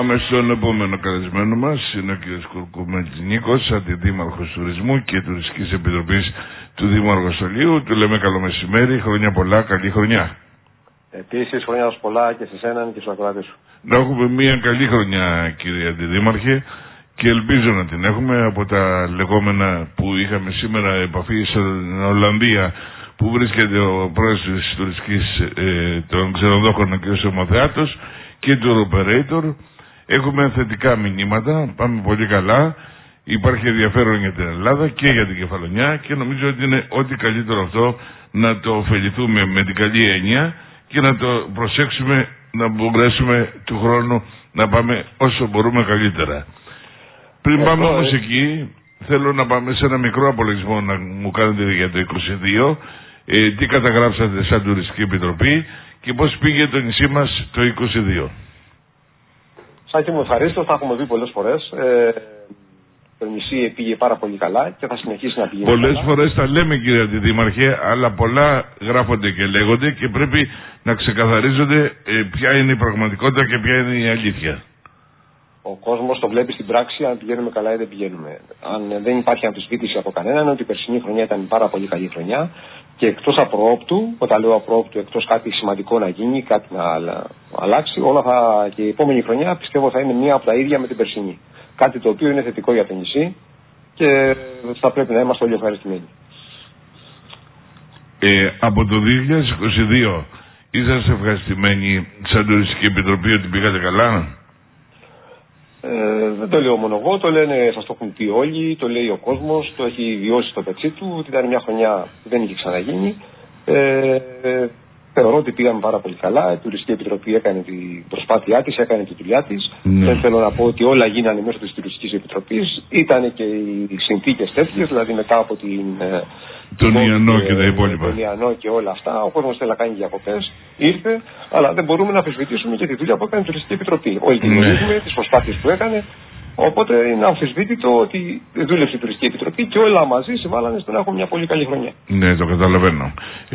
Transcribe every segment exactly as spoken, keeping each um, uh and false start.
Πάμε στον επόμενο καλεσμένο μας. Είναι ο κ. Κουρκουμέτης Νίκος, αντιδήμαρχος τουρισμού και τουριστικής επιτροπής του Δήμου Αργοστολίου. Του λέμε καλό μεσημέρι, χρόνια πολλά, καλή χρονιά. Επίσης, χρόνια πολλά και σε σέναν και στους ακροατές σου. Να έχουμε μια καλή χρονιά, κύριε Αντιδήμαρχε, και ελπίζω να την έχουμε από τα λεγόμενα που είχαμε σήμερα επαφή στην Ολλανδία, που βρίσκεται ο πρόεδρος της τουριστικής ε, των ξενοδόχων, ο κ. Σωμοθεάτος, και του operator. Έχουμε θετικά μηνύματα, πάμε πολύ καλά. Υπάρχει ενδιαφέρον για την Ελλάδα και για την Κεφαλονιά και νομίζω ότι είναι ό,τι καλύτερο αυτό να το ωφεληθούμε με την καλή έννοια και να το προσέξουμε, να μπορέσουμε του χρόνου να πάμε όσο μπορούμε καλύτερα. Πριν ε, πάμε όμως ε... εκεί, θέλω να πάμε σε ένα μικρό απολογισμό να μου κάνετε για το είκοσι δύο, ε, τι καταγράψατε σαν τουριστική επιτροπή και πώς πήγε το νησί μας το είκοσι δύο. Σάκη μου, ευχαρίστω, θα έχουμε δει πολλές φορές. Ε, το νησί πήγε πάρα πολύ καλά και θα συνεχίσει να πηγαίνει. Πολλές φορές τα λέμε, κύριε Αντιδήμαρχε, αλλά πολλά γράφονται και λέγονται και πρέπει να ξεκαθαρίζονται ε, ποια είναι η πραγματικότητα και ποια είναι η αλήθεια. Ο κόσμος το βλέπει στην πράξη, αν πηγαίνουμε καλά ή δεν πηγαίνουμε. Αν δεν υπάρχει αμφισβήτηση από κανέναν ότι η περσινή χρονιά ήταν πάρα πολύ καλή χρονιά και εκτός απροόπτου, όταν λέω απροόπτου, εκτός κάτι σημαντικό να γίνει, κάτι να αλλάξει, όλα θα, και η επόμενη χρονιά πιστεύω θα είναι μία από τα ίδια με την περσινή. Κάτι το οποίο είναι θετικό για το νησί και θα πρέπει να είμαστε όλοι ευχαριστημένοι. Ε, από το δύο χιλιάδες είκοσι δύο είσαστε ευχαριστημένοι σαν τουριστική επιτροπή ότι πήγατε καλά? Ε, δεν το λέω μόνο εγώ, το λένε, σας το έχουν πει όλοι, το λέει ο κόσμος, το έχει βιώσει στο πετσί του, ότι ήταν μια χρονιά που δεν είχε ξαναγίνει. Ε, ε, θεωρώ ότι πήγαμε πάρα πολύ καλά, η Τουριστική Επιτροπή έκανε την προσπάθειά της, έκανε τη δουλειά της. Ναι. Δεν θέλω να πω ότι όλα γίνανε μέσω της Τουριστικής Επιτροπής, ήταν και οι συνθήκες τέτοιες, δηλαδή μετά από την... τον Ιαννό και, και τα υπόλοιπα. Τον Ιαννό και όλα αυτά. Ο κόσμος θέλει να κάνει διακοπές, ήρθε, αλλά δεν μπορούμε να αμφισβητήσουμε και τη δουλειά που έκανε η Τουριστική Επιτροπή. Όλοι την γνωρίζουμε, τις προσπάθειες που έκανε. Οπότε είναι αμφισβήτητο ότι δούλεψε η Τουριστική Επιτροπή και όλα μαζί συμβάλλανε στο να έχουμε μια πολύ καλή χρονιά. Ναι, το καταλαβαίνω.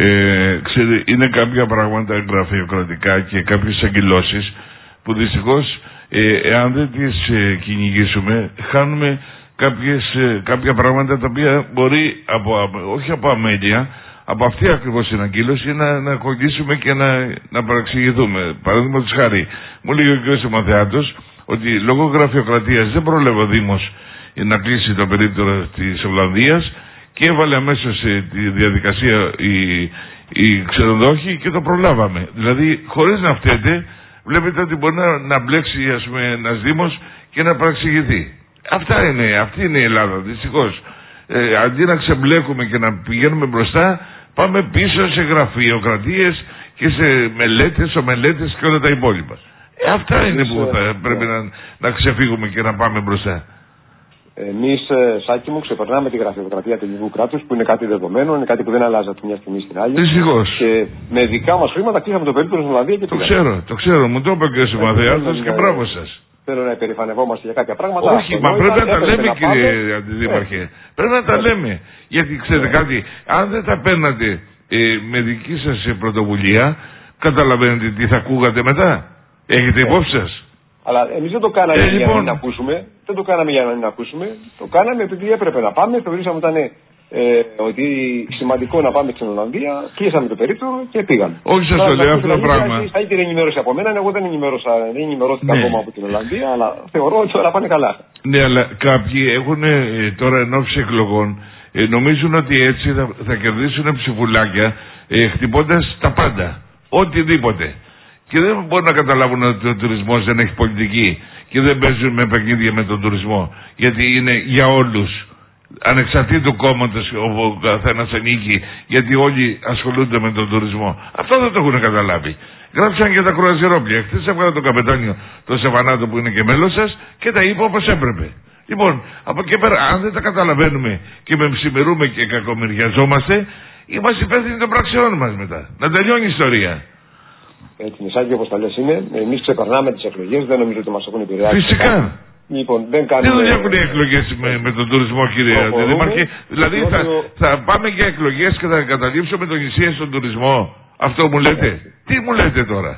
Ε, ξέρετε, είναι κάποια πράγματα γραφειοκρατικά και κάποιες αγκυλώσεις που δυστυχώς, ε, εάν δεν τις ε, κυνηγήσουμε, χάνουμε Κάποιες, κάποια πράγματα τα οποία μπορεί, από, όχι από αμέλεια, από αυτή ακριβώς την αγκύλωση να, να κολλήσουμε και να, να παραξηγηθούμε. Παραδείγματος χάρη, μου λέει ο κ. Σωμοθεάτος ότι λόγω γραφειοκρατίας δεν πρόλαβε ο Δήμος να κλείσει το περίπτωρο της Ολλανδίας και έβαλε αμέσως τη διαδικασία οι, οι ξενοδόχοι και το προλάβαμε. Δηλαδή, χωρίς να φταίτε, βλέπετε ότι μπορεί να, να μπλέξει, ας πούμε, ένας Δήμος και να παραξηγηθεί. Αυτά είναι, αυτή είναι η Ελλάδα, δυστυχώς. Ε, αντί να ξεμπλέκουμε και να πηγαίνουμε μπροστά, πάμε πίσω σε γραφειοκρατίες και σε μελέτες, ομελέτες και όλα τα υπόλοιπα. Ε, αυτά είναι που θα πρέπει να, να ξεφύγουμε και να πάμε μπροστά. Εμείς, Σάκη μου, ξεπερνάμε τη γραφειοκρατία του ελληνικού κράτους, που είναι κάτι δεδομένο, είναι κάτι που δεν αλλάζει από μια στιγμή στην άλλη. Δυστυχώς. Και με δικά μας χρήματα κλείσαμε το περίπτωρο στην Ολλανδία και το ξέρω, το ξέρω, μου το είπε και ο Συμμαθεάτος και μπράβο σας. Θέλω να υπερηφανευόμαστε για κάποια πράγματα. Όχι, μα πρέπει να τα λέμε, κύριε Αντιδήμαρχε. Πρέπει να τα λέμε. Γιατί ξέρετε κάτι, αν δεν τα παίρνατε ε, με δική σας πρωτοβουλία, καταλαβαίνετε τι θα ακούγατε μετά. Έχετε υπόψη σας. Αλλά εμείς δεν το κάναμε ε, για λοιπόν... να μην ακούσουμε. Δεν το κάναμε για να μην ακούσουμε. Το κάναμε επειδή έπρεπε να πάμε. Θεωρήσαμε ότι ήταν ε, ότι σημαντικό να πάμε στην Ολλανδία. Κλείσαμε το περίπτωρο και πήγαμε. Όχι, σας το λέω αυτό το πράγμα. Θα έχετε ενημέρωση από μένα. Εγώ δεν ενημέρωσα, δεν ενημερώθηκα ναι. ακόμα από την Ολλανδία, αλλά θεωρώ ότι όλα πάνε καλά. Ναι, αλλά κάποιοι έχουν ε, τώρα εν ώψη εκλογών ε, νομίζουν ότι έτσι θα, θα κερδίσουν ψηφουλάκια ε, χτυπώντας τα πάντα. Οτιδήποτε. Και δεν μπορούν να καταλάβουν ότι ο τουρισμός δεν έχει πολιτική και δεν παίζουν με παιχνίδια με τον τουρισμό. Γιατί είναι για όλους. Ανεξαρτήτου κόμματος ο καθένας ανήκει, γιατί όλοι ασχολούνται με τον τουρισμό. Αυτό δεν το έχουν καταλάβει. Γράψαν και τα κρουαζιερόπλια. Χθες έβγαλα τον καπετάνιο, τον Σεβανάτο που είναι και μέλος σας και τα είπε όπως έπρεπε. Λοιπόν, από εκεί πέρα, αν δεν τα καταλαβαίνουμε και με ψημερούμε και κακομοιριαζόμαστε, είμαστε υπεύθυνοι των πραξιών μας μετά. Να τελειώνει η ιστορία. Έτσι, Μισάκη, όπως τα λες είναι, εμείς ξεπερνάμε τις εκλογές, δεν νομίζω ότι μας έχουν επηρεάσει. Φυσικά. Λοιπόν, δεν κάνουμε... Τι δουλειά έχουν οι εκλογές με, με τον τουρισμό, κύριε Αντιδήμαρχε? Δηλαδή θα, θα πάμε για εκλογές και θα καταλήψουμε το νησί στον τουρισμό. Αυτό μου λέτε? Τι μου λέτε τώρα?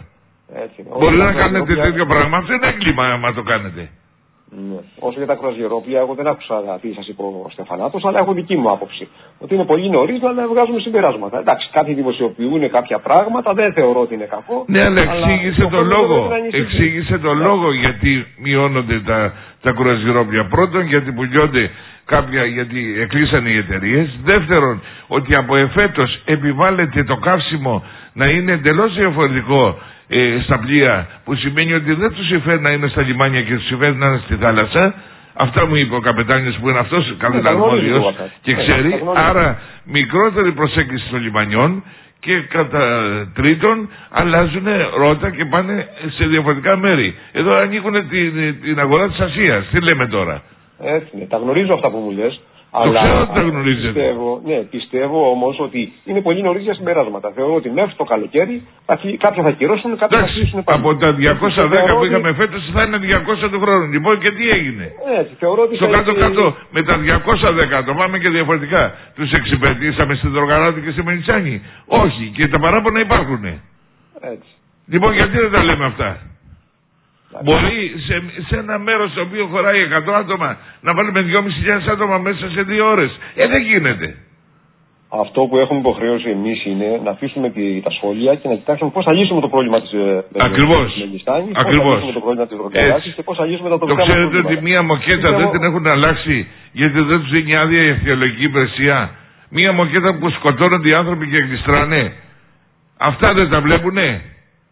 Έτσι, μπορεί να κάνετε τέτοιο πράγμα. Αυτό είναι έγκλημα άμα το κάνετε. Ναι. Όσο για τα κρουαζιερόπλια, εγώ δεν άκουσα τι σας είπε ο Στεφανάτος, αλλά έχω δική μου άποψη. Ότι είναι πολύ νωρίς να βγάζουμε συμπεράσματα. Εντάξει, κάποιοι δημοσιοποιούν κάποια πράγματα, δεν θεωρώ ότι είναι κακό. Ναι, αλλά εξήγησε το λόγο. Εξήγησε το λόγο γιατί μειώνονται τα, τα κρουαζιερόπλια. Πρώτον, γιατί πουλιώνται κάποια, γιατί εκλείσανε οι εταιρείες. Δεύτερον, ότι από εφέτος επιβάλλεται το καύσιμο να είναι εντελώς διαφορετικό ε, στα πλοία, που σημαίνει ότι δεν τους συμφέρει να είναι στα λιμάνια και τους συμφέρει να είναι στη θάλασσα. Αυτά μου είπε ο καπετάνιος που είναι αυτός καλοδαρμόδιος και ξέρει. Άρα μικρότερη προσέγγιση των λιμανιών και κατά τρίτον αλλάζουν ρότα και πάνε σε διαφορετικά μέρη. Εδώ ανοίγουν την, την αγορά της Ασίας. Τι λέμε τώρα? Έτσι είναι. Τα γνωρίζω αυτά που μου λες. Το αλλά ξέρω ότι τα γνωρίζετε. Πιστεύω, ναι, πιστεύω όμως ότι είναι πολύ νωρίς για συμπεράσματα. Θεωρώ ότι μέχρι το καλοκαίρι κάποια θα κυρώσουν, κάποια θα κλείσουν πάλι. Από τα διακόσια δέκα που είχαμε φέτος θα είναι διακόσια του χρόνου. Λοιπόν, και τι έγινε? Έτσι, θεωρώ ότι στο κάτω-κάτω με τα διακόσια δέκα το πάμε και διαφορετικά. Τους εξυπηρετήσαμε στην Δρογαράτη και στη Μενιτσάνη? Όχι, και τα παράπονα υπάρχουν. Έτσι. Λοιπόν, γιατί δεν τα λέμε αυτά? Μπορεί σε, σε ένα μέρος το οποίο χωράει εκατό άτομα να βάλουμε δυόμισι χιλιάδες άτομα μέσα σε δύο ώρες. Ε, δεν γίνεται. Αυτό που έχουμε υποχρέωση εμείς είναι να αφήσουμε τη, τα σχόλια και να κοιτάξουμε πώς θα λύσουμε το πρόβλημα της Μεγιστάνης, πώς θα λύσουμε το πρόβλημα της Δρογαράτης και πώς θα λύσουμε τα τοπικά προβλήματα. Το ξέρετε προβλήματα. ότι μία μοκέτα δεν την έχουν αλλάξει γιατί δεν τους δίνει άδεια η αρχαιολογική υπηρεσία? Μία μοκέτα που σκοτώνονται οι άνθρωποι και γλιστράνε. Αυτά δεν τα βλέπουνε?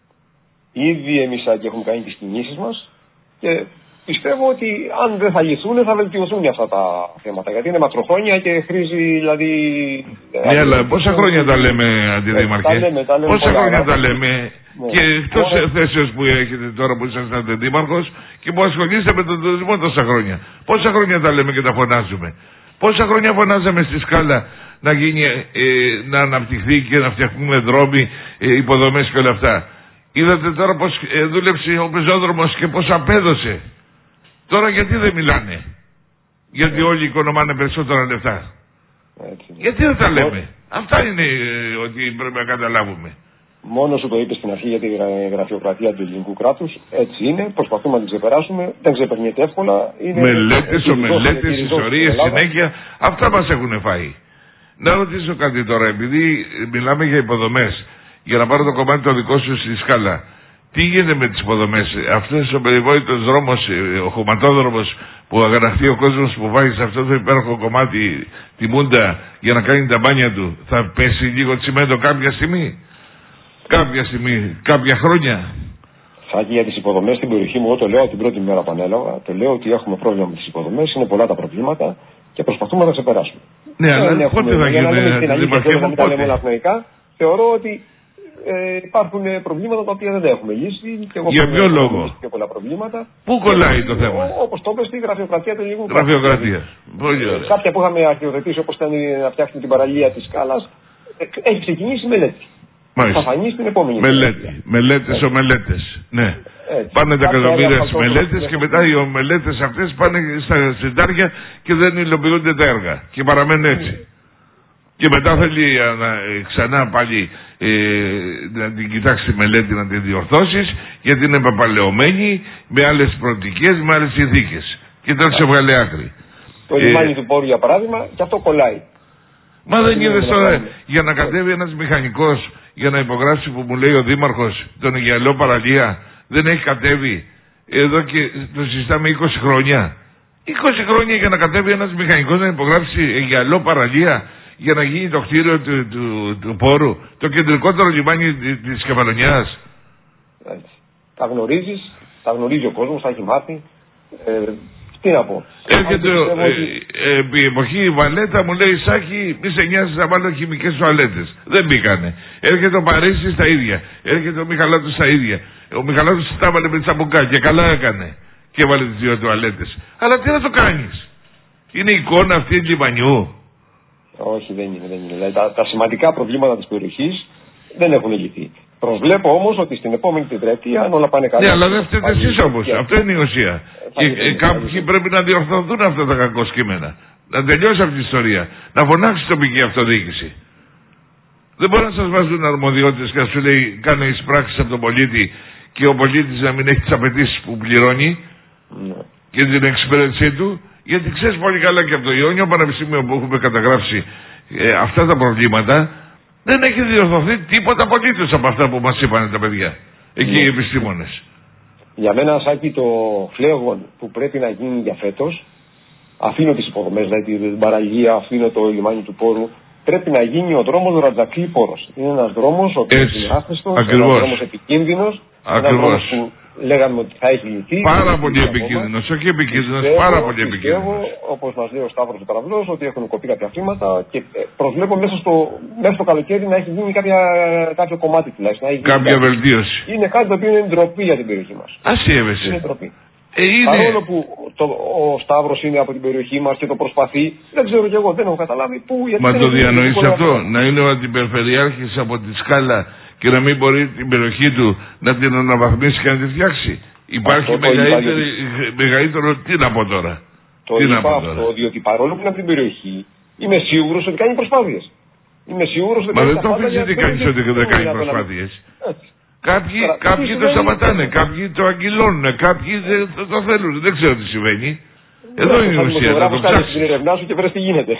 Ήδη εμείς και έχουμε κάνει τις κινήσεις μας και πιστεύω ότι αν δεν θα λυθούν θα βελτιωθούν αυτά τα θέματα. Γιατί είναι μακροχρόνια και χρήζει δηλαδή. Ναι, αλλά πόσα χρόνια τα λέμε, Αντιδήμαρχε? Πόσα χρόνια τα λέμε? Και εκτός θέσεως που έχετε τώρα που είσαστε δήμαρχος και που ασχολείστε με τον τουρισμό τόσα χρόνια. Πόσα χρόνια τα λέμε και τα φωνάζουμε? Πόσα χρόνια φωνάζαμε στη Σκάλα να γίνει, ε, να αναπτυχθεί και να φτιαχτούμε δρόμοι, ε, υποδομές και όλα αυτά? Είδατε τώρα πως ε, δούλεψε ο πεζόδρομος και πως απέδωσε. Τώρα γιατί δεν μιλάνε? Γιατί όλοι οικονομάνε περισσότερα λεφτά. Έτσι. Γιατί δεν τα λέμε? Αυτά είναι ε, ότι πρέπει να καταλάβουμε. Μόνο σου το είπε στην αρχή για τη γραφειοκρατία του ελληνικού κράτους. Έτσι είναι. Προσπαθούμε να την ξεπεράσουμε. Δεν ξεπερνιέται εύκολα. Μελέτες, ομελέτες, ιστορίες, συνέχεια. Αυτά μας έχουν φάει. Να ρωτήσω κάτι τώρα, επειδή μιλάμε για υποδομές. Για να πάρω το κομμάτι το δικό σου στη Σκάλα. Τι γίνεται με τις υποδομές? Αυτός ο περιβόητος δρόμος, ο χωματόδρομος που αγαναχθεί ο κόσμος που βάζει σε αυτό το υπέροχο κομμάτι τη Μούντα για να κάνει τα μπάνια του, θα πέσει λίγο τσιμέντο κάποια στιγμή? Κάποια στιγμή, κάποια χρόνια? Σάκη, για τις υποδομές στην περιοχή μου, εγώ το λέω την πρώτη μέρα που ανέλαβα, το λέω ότι έχουμε πρόβλημα με τις υποδομές, είναι πολλά τα προβλήματα και προσπαθούμε να ξεπεράσουμε. Ναι, αλλά πότε θα γίνει? Θεωρώ ότι Ε, υπάρχουν προβλήματα τα οποία δεν τα έχουμε λύσει. Και εγώ για ποιο λόγο? Και πολλά προβλήματα. Πού κολλάει το θέμα? Όπως το είπες, στη γραφειοκρατία του ελληνικού κράτους. Γραφειοκρατία. Πολύ ωραία. Κάποια που είχαμε αρχαιοδοτήσει, όπως ήταν να φτιάξουμε την παραλία της Σκάλας, έχει ξεκινήσει η μελέτη. Μάλιστα. Θα φανεί στην επόμενη μελέτη. Μελέτες, ομελέτες. Ναι. Έτσι. Πάνε τα εκατομμύρια στις μελέτες και μετά οι ομελέτες αυτές πάνε στα συντάρια και δεν υλοποιούνται τα έργα. Και παραμένουν έτσι. Και μετά θέλει να, ξανά πάλι ε, να την κοιτάξει τη μελέτη, να την διορθώσεις, γιατί είναι παπαλαιωμένη με άλλες προοπτικές, με άλλες συνθήκες. Και τώρα σε βγάλε άκρη. Το ε, λιμάνι του Πόρου για παράδειγμα, και αυτό κολλάει. Μα δεν είδες τώρα, για να κατέβει ένας μηχανικός για να υπογράψει που μου λέει ο Δήμαρχος τον Αιγιαλό παραλία, δεν έχει κατέβει εδώ και το συζητάμε είκοσι χρόνια. είκοσι χρόνια για να κατέβει ένας μηχανικός να υπογράψει Αιγιαλό παραλία, για να γίνει το κτίριο του, του, του Πόρου, το κεντρικότερο λιμάνι της Κεφαλονιάς. Τα γνωρίζεις, τα γνωρίζει ο κόσμος, τα έχει μάθει. Ε, τι να πω. Έρχεται ε, επί εποχή η Βαλέτα μου λέει Σάκη, μη σε νοιάζεις να βάλω χημικές τουαλέτες. Δεν μπήκανε. Έρχεται ο Παρίσι στα ίδια. Έρχεται ο Μιχαλάτος στα ίδια. Ο Μιχαλάτος τα έβαλε με τσαμπουκά και καλά έκανε. Και έβαλε τις δύο τουαλέτες. Αλλά τι να το κάνεις? Είναι εικόνα αυτή λιμανιού? Όχι, δεν είναι. Δεν είναι. Δηλαδή, τα, τα σημαντικά προβλήματα της περιοχής δεν έχουν λυθεί. Προσβλέπω όμως ότι στην επόμενη τετραετία, αν όλα πάνε καλά. Ναι, αλλά δεν φταίτε εσείς όμως. Και... αυτό είναι η ουσία. Και ε, κάποιοι πρέπει να διορθωθούν αυτά τα κακό κείμενα. Να τελειώσει αυτή η ιστορία. Να φωνάξει η τοπική αυτοδιοίκηση. Δεν μπορεί να σας βάζουν αρμοδιότητες και να σου λέει κάνε εισπράξεις από τον πολίτη και ο πολίτης να μην έχει τις απαιτήσεις που πληρώνει ναι. και την εξυπηρέτησή του, γιατί ξέρεις πολύ καλά και από το Ιόνιο Πανεπιστήμιο που έχουμε καταγράψει ε, αυτά τα προβλήματα, δεν έχει διορθωθεί τίποτα απολύτως από αυτά που μας είπαν τα παιδιά, εκεί ναι. οι επιστήμονες. Για μένα, Σάκη, το φλέγον που πρέπει να γίνει για φέτος, αφήνω τις υποδομές, δηλαδή την παραλία, αφήνω το λιμάνι του Πόρου, πρέπει να γίνει ο δρόμος Ρατζακλή-Πόρος. Είναι ένας δρόμος ο οποίος είναι άφεστος, ένας δρόμος επικίνδυνος, ένας δρόμος που λέγαμε ότι θα έχει λυθεί. Πάρα πολύ επικίνδυνος, όχι επικίνδυνος, πάρα πολύ επικίνδυνος. Πιστεύω, όπως μας λέει ο Σταύρος ο Καραβλός, ότι έχουν κοπεί κάποια χρήματα και προσβλέπω μέσα στο, μέσα στο καλοκαίρι να έχει γίνει κάποια, κάποιο κομμάτι τουλάχιστον. Κάποια βελτίωση. Είναι κάτι το οποίο είναι ντροπή για την περιοχή μας. Ασίευεσαι. Είναι ντροπή. Ε, είναι... Παρόλο που το, ο Σταύρος είναι από την περιοχή μας και το προσπαθεί, δεν ξέρω κι εγώ, δεν έχω καταλάβει πού. Μα το διανοείς αυτό, να είναι ο αντιπεριφερειάρχης από τη Σκάλα και να μην μπορεί την περιοχή του να την αναβαθμίσει και να τη φτιάξει. Υπάρχει μεγαλύτερη, μεγαλύτερο. Τι να πω τώρα. Το τι είπα να πω αυτό, τώρα. Διότι παρόλο που είναι από την περιοχή, είμαι σίγουρος ότι κάνει προσπάθειες. Είμαι σίγουρος ότι. Μα δεν το αφήσει κανείς ότι δεν κάνει προσπάθειες. Κάποιοι, κάποιοι το σταματάνε, κάποιοι το αγγυλώνουν, κάποιοι δεν το, το θέλουν. Δεν ξέρω τι συμβαίνει. Εδώ είναι η ουσία. Θα το ψάξεις. Την ερευνά σου και βρες τι γίνεται.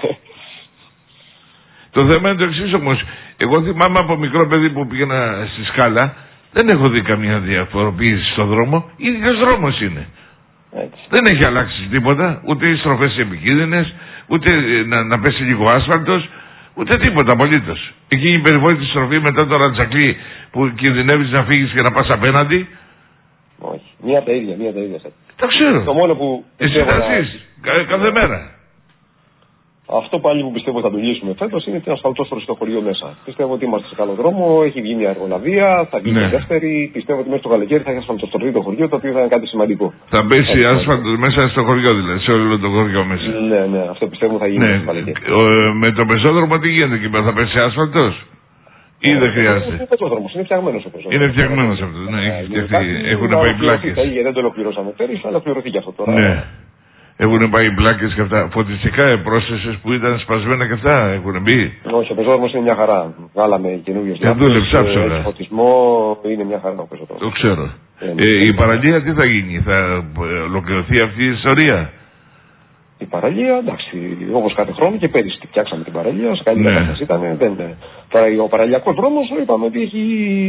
Το θέμα είναι το εξής όμως. Εγώ θυμάμαι από μικρό παιδί που πήγαινα στη Σκάλα, δεν έχω δει καμία διαφοροποίηση στον δρόμο. Ίδιος δρόμος είναι. Έτσι. Δεν έχει αλλάξει τίποτα. Ούτε οι στροφές επικίνδυνες, ούτε να, να πέσει λίγο άσφαλτος. Ούτε τίποτα απολύτως. Εκείνη η περιβόητη στροφή μετά το Ρατζακλή που κινδυνεύεις να φύγεις και να πας απέναντι. Όχι. Μία τα ίδια, μία τα ίδια. Το ξέρω. Το μόνο που. Εσύ θα ζεις κα, κάθε μέρα. Αυτό πάλι που πιστεύω θα το λύσουμε φέτος είναι την ασφαλτόστρωση στο χωριό μέσα. Πιστεύω ότι είμαστε σε καλό δρόμο, έχει βγει μια εργολαβία, θα βγει ναι. μια δεύτερη. Πιστεύω ότι μέσα στο καλοκαίρι θα έχει ασφαλτοστρωθεί το χωριό, το οποίο θα είναι κάτι σημαντικό. Θα μπέσει άσφαλτο μέσα στο χωριό δηλαδή, σε όλο το χωριό μέσα. Ναι, ναι, αυτό πιστεύω θα γίνει. Ναι. Ο, με το πεζόδρομο τι γίνεται εκεί πέρα, θα πέσει άσφαλτος ή δεν χρειάζεται. Είναι πεζόδρομος, είναι φτιαγμένος ο πεζόδρομος. Είναι φτιαγμένος αυτό, ναι, έχει φτιαχτεί. Έχουν πάει πλάκες. Δεν το ολοκληρώσαμε πέρυσι, αλλά ολοκληρωθεί και αυτό τώρα. Ναι. Έχουν πάει πλάκες και αυτά. Φωτιστικά πρόσθεσες που ήταν σπασμένα και αυτά έχουν μπει. Όχι, ο πεζόδρομος είναι μια χαρά. Βγάλαμε καινούριες λάμπες. Φωτισμό είναι μια χαρά ο πεζόδρομος. Το ξέρω. Ε, η παραλία τι θα γίνει, θα ολοκληρωθεί αυτή η ιστορία. Η παραλία, εντάξει, όπως κάθε χρόνο και πέρυσι φτιάξαμε την παραλία, σε καλή κατάσταση ήταν. Δεν, τώρα ο παραλιακός δρόμος είπαμε ότι έχει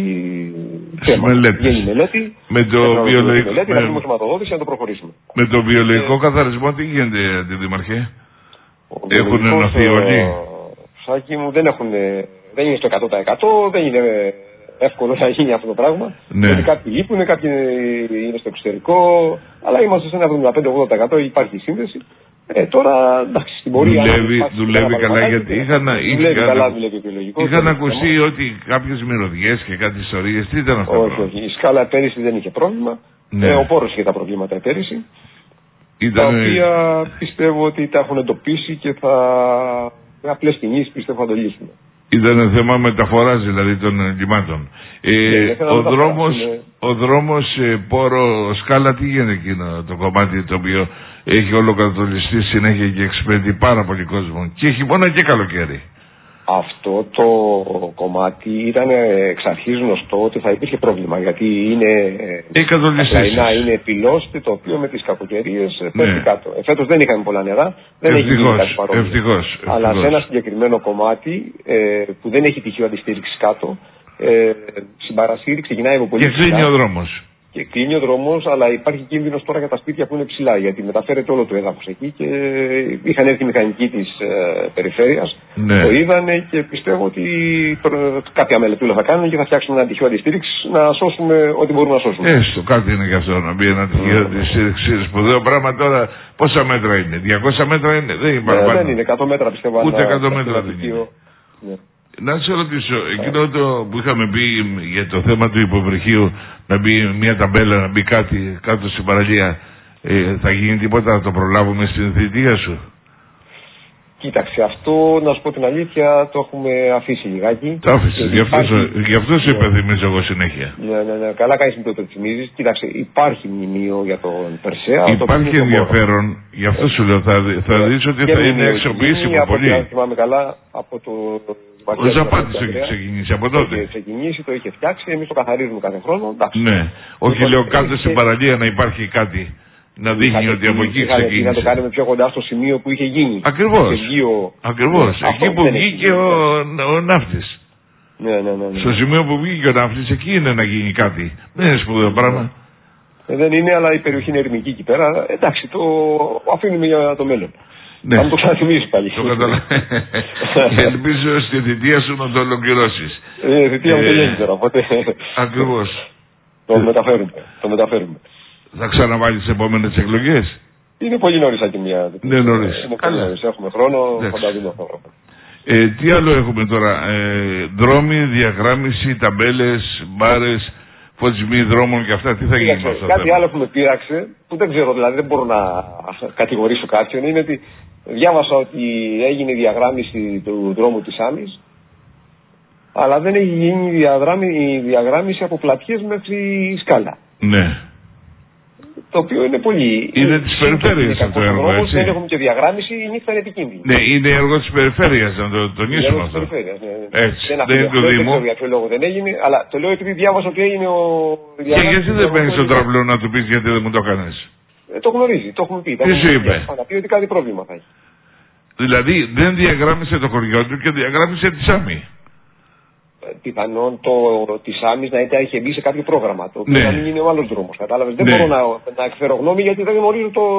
θέμα. Γίνει μελέτη. Με το βιολογικό. Μελέτη, να έχουμε χρηματοδότηση να το προχωρήσουμε. Με το βιολογικό ε, καθαρισμό τι γίνεται, Αντιδημαρχέ. Έχουν ενωθεί όλοι. Σάκη μου, δεν έχουν. Δεν είναι στο εκατό τοις εκατό, δεν είναι εύκολο να γίνει αυτό το πράγμα. Ναι. Γιατί κάποιοι λείπουν, κάποιοι είναι στο εξωτερικό, αλλά είμαστε σε ένα εβδομήντα πέντε με ογδόντα τοις εκατό, υπάρχει σύνδεση. Ε, τώρα εντάξει, στην πορεία. Δουλεύει, δουλεύει καλά γιατί είχαν, δουλεύει είχαν, καλά, δουλεύει είχαν ακουστεί ότι κάποιες μυρωδιές και κάτι ιστορίες. Τι ήταν αυτό? Όχι, όχι. Η Σκάλα πέρυσι δεν είχε πρόβλημα. Ναι. Ε, ο Πόρος είχε τα προβλήματα πέρυσι. Ήταν... Τα οποία πιστεύω ότι τα έχουν εντοπίσει και θα. Με απλές κινήσεις πιστεύω θα το λύσουμε. Ήταν θέμα μεταφοράς δηλαδή των λιμάτων. Ε, ναι, ο, δρόμος, είναι... ο δρόμος ε, Πόρο Σκάλα τι γίνεται εκείνο το κομμάτι το οποίο έχει ολοκατολιστεί συνέχεια και εξυπηρετεί πάρα πολύ κόσμο και χειμώνα και καλοκαίρι. Αυτό το κομμάτι ήταν εξ αρχής γνωστό ότι θα υπήρχε πρόβλημα γιατί είναι απλά είναι πυλώστη το οποίο με τις κακοκαιρίες πέφτει ναι. κάτω. Ε, φέτος δεν είχαμε πολλά νερά, δεν ευτυχώς, έχει γίνει κάτι παρόμοιο. Ευτυχώς, Αλλά ευτυχώς. σε ένα συγκεκριμένο κομμάτι ε, που δεν έχει τυχείο αντιστήριξη κάτω, ε, συμπαρασύρει, ξεκινάει από πολύ και κλείνει ο δρόμος. Και κλείνει ο δρόμος, αλλά υπάρχει κίνδυνος τώρα για τα σπίτια που είναι ψηλά, γιατί μεταφέρεται όλο το έδαφος εκεί και είχαν έρθει οι μηχανικοί της ε, περιφέρειας, ναι. το είδανε και πιστεύω ότι προ, κάποια μελετούλα θα κάνουν και θα φτιάξουν ένα τυχείο αντιστήριξη να σώσουμε ό,τι μπορούμε να σώσουμε. Έστω κάτι είναι και αυτό, να μπει ένα τυχείο αντιστήριξη. Σπουδαίο πράγμα τώρα, πόσα μέτρα είναι, διακόσια μέτρα είναι, δεν υπάρχει. Ε, δεν είναι, εκατό μέτρα πιστεύω. Ούτε εκατό μέτρα δεν είναι. Ναι. Να σε ρωτήσω, εκείνο το που είχαμε πει για το θέμα του υποβρυχίου, να μπει μια ταμπέλα, να μπει κάτι κάτω στην παραλία, ε, θα γίνει τίποτα, θα το προλάβουμε στην θητεία σου? Κοίταξε, αυτό να σου πω την αλήθεια το έχουμε αφήσει λιγάκι. Το άφησε. Γι' αυτό, υπάρχει... γι αυτό σου υπενθυμίζω εγώ συνέχεια. Ναι, ναι, ναι. Καλά κάνεις που το θυμίζεις. Κοίταξε, υπάρχει μνημείο για τον Περσέα. Υπάρχει ενδιαφέρον, γι' αυτό σου λέω, θα, θα ναι. δεις ότι θα είναι αξιοποιήσιμο πολύ. Αν θυμάμαι καλά, από το... Ο Ζαπάτης το έχει ξεκινήσει από τότε. Το είχε ξεκινήσει, το είχε φτιάξει, εμείς το καθαρίζουμε κάθε χρόνο. Εντάξει. Ναι, όχι λέω κάτω στην παραλία να υπάρχει κάτι. Να δείχνει ότι από εκεί ξεκίνησε. Να το κάνουμε πιο κοντά στο σημείο που είχε γίνει. Ακριβώς. Ακριβώς. Εκεί που βγήκε ο, ο ναύτης. Ναι, ναι, ναι, ναι. Στο σημείο που βγήκε ο ναύτης, εκεί είναι να γίνει κάτι. Δεν είναι σπουδαίο πράγμα. Ε, δεν είναι, αλλά η περιοχή είναι ερμική εκεί πέρα. Εντάξει, το αφήνουμε για το μέλλον. Ναι. Αν το ξαναθυμίσεις πάλι. Το καταλαβαίνω. Ελπίζω στη θητεία σου να το ολοκληρώσεις. Ε, θητεία μου τελειώνει τώρα, οπότε. Ακριβώς. Το μεταφέρουμε. Το μεταφέρουμε. Θα ξαναβάλεις τις επόμενες εκλογές. Είναι πολύ νωρίς εκεί μια. Ναι, νωρίς. Είναι πολύ νωρίς. Έχουμε χρόνο, θα τα δούμε αυτό. Ε, τι άλλο έχουμε τώρα. Ε, δρόμοι, διαγράμμιση, ταμπέλες, μπάρες, φωτισμοί δρόμων και αυτά. Τι θα γίνει με αυτό? Κάτι θέμα. Άλλο που με πείραξε, που δεν ξέρω, δηλαδή δεν μπορώ να κατηγορήσω κάποιον, είναι ότι διάβασα ότι έγινε διαγράμμιση του δρόμου της Άμμης, αλλά δεν έχει γίνει η διαγράμμιση από Πλατιές μέχρι Σκάλα. Ναι. Το οποίο είναι πολύ. Είναι τη περιφέρεια αυτό το έργο. Όμως δεν έχουμε και διαγράμμιση, η νύχτα είναι επικίνδυνη. Ναι, είναι έργο τη περιφέρεια, να το τονίσουμε αυτό. Ναι, ναι. Έτσι. Δεν, δεν είναι του Δήμου. Δεν ξέρω για ποιο λόγο δεν έγινε, αλλά το λέω επειδή διάβασα ότι έγινε ο. Και γιατί δεν παίρνει τον τραυλό να του πει γιατί δεν μου το έκανε? Ε, το γνωρίζει, το έχουμε πει. Τι σου είπε? Θα πει ότι κάτι πρόβλημα θα έχει. Δηλαδή δεν διαγράμμισε το χωριό του και διαγράμμισε τη Σάμι. Πιθανόν το τη Άμμης να έχει μπει σε κάποιο πρόγραμμα. Το οποίο ναι. να μην είναι ο άλλος δρόμος. Κατάλαβες. Δεν ναι. μπορώ να, να εκφέρω γνώμη γιατί δεν γνωρίζω το.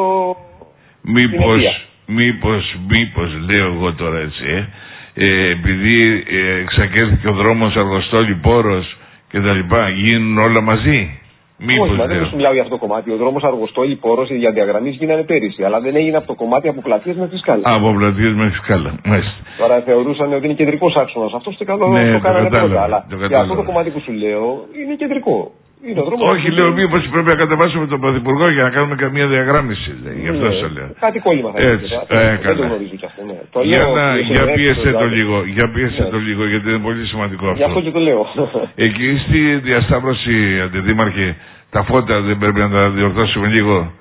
Μήπως, μήπως, μήπως, λέω εγώ τώρα έτσι, ε, ε, επειδή ε, εξακέρθηκε ο δρόμος Αργοστόλη Πόρος και τα λοιπά, γίνουν όλα μαζί. Μήπως, όχι, μα δεν σου μιλάω για αυτό το κομμάτι. Ο δρόμος Αργοστόλη Πόρος, οι διαδιαγραμμίσεις γίνανε πέρυσι, αλλά δεν έγινε από το κομμάτι από Πλατείες μέχρι Σκάλα. Από Πλατείες μέχρι Σκάλα, μάλιστα. Τώρα θεωρούσαν ότι είναι κεντρικός άξονας. Αυτό το καλό ναι, το κάνανε πρώτα. Αλλά το για αυτό το κομμάτι που σου λέω είναι κεντρικό. Είναι ο δρόμος. Όχι, λέω μήπως πρέπει να κατεβάσουμε τον Πρωθυπουργό για να κάνουμε καμία διαγράμμιση. Λέει. Γι' αυτό σε λέω. Κάτι κόλλημα θα έτσι, ε, δεν το γνωρίζω κι αυτό. Ναι. Το για λέω, να, για πίεσε το λίγο, για πίεσε ναι. το λίγο, γιατί είναι πολύ σημαντικό αυτό. Γι' αυτό και το λέω. Εκεί στη διασταύρωση, αντιδήμαρχε, τα φώτα δεν πρέπει να τα διορθώσουμε λίγο,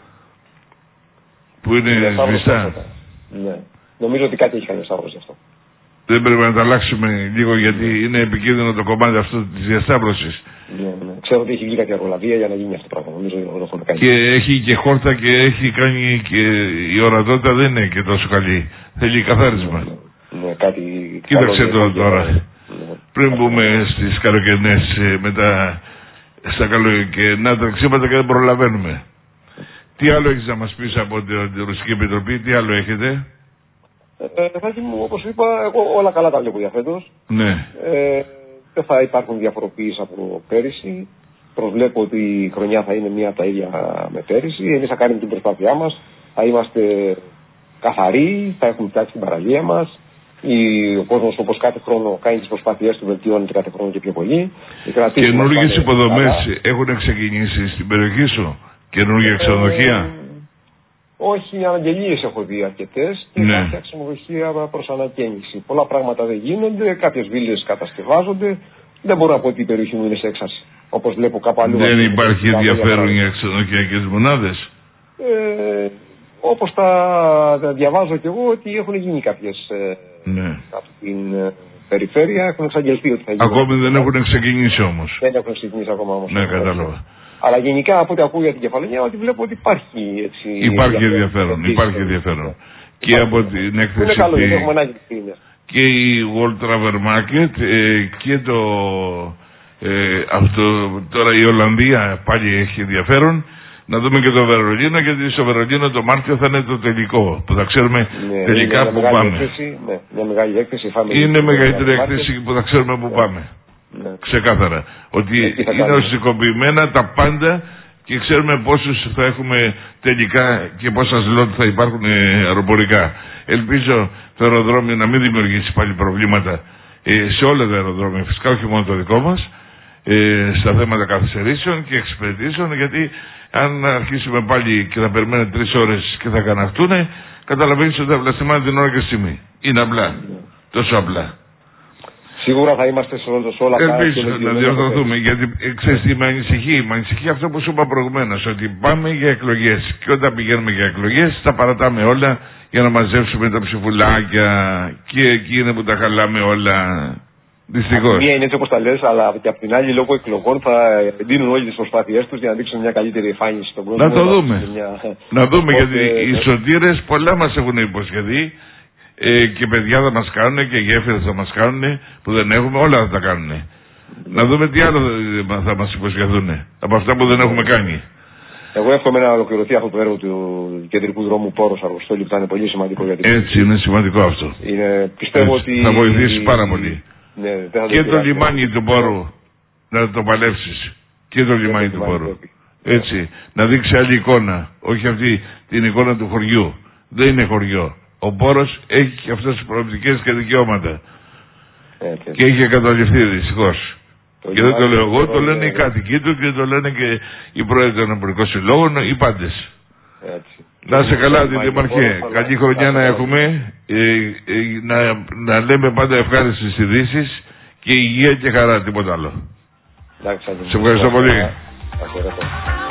που είναι σβηστά? Ναι. Νομίζω ότι κάτι έχει κάνει διασταύρωση αυτό. Δεν πρέπει να τα αλλάξουμε λίγο, γιατί είναι επικίνδυνο το κομμάτι αυτό της διασταύρωσης. Ναι, ναι. Ξέρω ότι έχει βγει κάποια εργολαβία για να γίνει αυτό το πράγμα. Νομίζω ότι το έχουμε κάνει. Και έχει και χόρτα και έχει κάνει και η ορατότητα δεν είναι και τόσο καλή. Θέλει καθάρισμα. Ναι, ναι, κάτι. Κοίταξε το τώρα. Ναι. Πριν μπούμε στις καλοκαιρινές, μετά στα καλοκαιρινά τρεξίματα και δεν προλαβαίνουμε. Τι άλλο έχεις να μας πεις από την Ρωσική Επιτροπή, τι άλλο έχετε? Ε, Θάκη μου, όπως είπα, εγώ όλα καλά τα βλέπω για φέτος. Ναι. Ε, δεν θα υπάρχουν διαφοροποιήσεις από πέρυσι. Προσβλέπω ότι η χρονιά θα είναι μία από τα ίδια με πέρυσι. Εμείς θα κάνουμε την προσπάθειά μας. Θα είμαστε καθαροί, θα έχουμε φτιάξει την παραλία μας. Ο κόσμος, όπως κάθε χρόνο, κάνει τις προσπάθειές του, βελτιώνεται κάθε χρόνο και πιο πολύ. Καινούργιες υποδομές έχουν ξεκινήσει στην περιοχή σου? Καινούργια ξενοδοχεία? Ε, όχι, αναγγελίες έχω δει αρκετές και ναι. κάποια ξενοδοχεία προς ανακαίνιση. Πολλά πράγματα δεν γίνονται, κάποιες βίλες κατασκευάζονται. Δεν μπορώ να πω ότι η περιοχή μου είναι σε έξαρση. Όπως βλέπω κάπου αλλού. Δεν υπάρχει ενδιαφέρον για ξενοδοχειακές μονάδες? Ε, όπως τα διαβάζω κι εγώ, ότι έχουν γίνει κάποιες ναι. από την ε, περιφέρεια, έχουν εξαγγελθεί ότι θα γίνουν. Ακόμη δεν έχουν ξεκινήσει όμως. Δεν έχουν ξεκινήσει ακόμα όμως. Ναι, κατάλαβα. Αλλά γενικά από ό,τι ακούω για την Κεφαλονιά, ότι βλέπω ότι υπάρχει έτσι. Υπάρχει ενδιαφέρον, υπάρχει ενδιαφέρον. Και από την έκθεση. Είναι καλό, γιατί έχουμε ανάγκη τη και η World Travel Market ε, και το. Ε, αυτό, τώρα η Ολλανδία πάλι έχει ενδιαφέρον. Να δούμε και το Βερολίνο, γιατί στο Βερολίνο το Μάρτιο θα είναι το τελικό. Που θα ξέρουμε ναι, τελικά που πάμε. Έκθεση, ναι, μια μεγάλη έκθεση. Είναι μεγαλύτερη έκθεση που θα ξέρουμε που ναι. πάμε. Ναι. Ξεκάθαρα. Ότι ναι, είναι οσυκοποιημένα τα πάντα και ξέρουμε πόσους θα έχουμε τελικά και πόσα σλότ θα υπάρχουν αεροπορικά. Ελπίζω το αεροδρόμιο να μην δημιουργήσει πάλι προβλήματα ε, σε όλα τα αεροδρόμια, φυσικά όχι μόνο το δικό μας. ε, στα θέματα καθυστερήσεων και εξυπηρετήσεων, γιατί αν αρχίσουμε πάλι και θα περιμένουμε τρεις ώρες και θα καναχτούνε, καταλαβαίνεις ότι θα βλαστημάνε την ώρα και στιγμή. Είναι απλά. Τόσο απλά. Σίγουρα θα είμαστε σε όλα, σε όλα Ελπίζω να διορθωθούμε, γιατί ε, ξέρεις τι με ανησυχεί. Με ανησυχεί αυτό που σου είπα προηγουμένως, ότι πάμε για εκλογές. Και όταν πηγαίνουμε για εκλογές, τα παρατάμε όλα για να μαζέψουμε τα ψηφουλάκια. Και εκεί είναι που τα χαλάμε όλα. Δυστυχώς. Μία είναι έτσι όπως τα λες, αλλά και απ' την άλλη, λόγω εκλογών θα εντείνουν όλες τις προσπάθειές τους για να δείξουν μια καλύτερη εμφάνιση στον κόσμο. Να το δούμε. Μια... Να δούμε, Οπότε... γιατί οι σωτήρες πολλά μας έχουν υποσχεθεί. Ε, και παιδιά θα μας κάνουν και γέφυρες θα μας κάνουν που δεν έχουμε, όλα θα τα κάνουν. Mm. Να δούμε τι άλλο θα μας υποσχεθούν από αυτά που δεν έχουμε κάνει. Εγώ εύχομαι να ολοκληρωθεί αυτό το έργο του κεντρικού δρόμου Πόρος Αργοστόλη, που θα είναι πολύ σημαντικό για την... Έτσι, είναι σημαντικό αυτό. Είναι, πιστεύω Έτσι, ότι... θα βοηθήσει πάρα πολύ. Ναι, θα και το λιμάνι του Πόρου να το παλέψεις. Και το λιμάνι του Πόρου. Έτσι, να δείξει άλλη εικόνα. Όχι αυτή την εικόνα του χωριού. Δεν είναι χωριό. Ο Πόρος έχει και αυτές τις προοπτικές και δικαιώματα. Έτσι. Και έχει εγκαταλειφθεί δυστυχώς. Και δεν το λέω εγώ, το λένε οι κάτοικοι του και το λένε και οι πρόεδροι των εμπορικών συλλόγων, οι πάντες. Έτσι. Να σε καλά, την Δημαρχέ. Καλή χρονιά να έχουμε, ε, ε, να, να λέμε πάντα ευχάριστες ειδήσεις και υγεία και χαρά, τίποτα άλλο. Σε ευχαριστώ πολύ.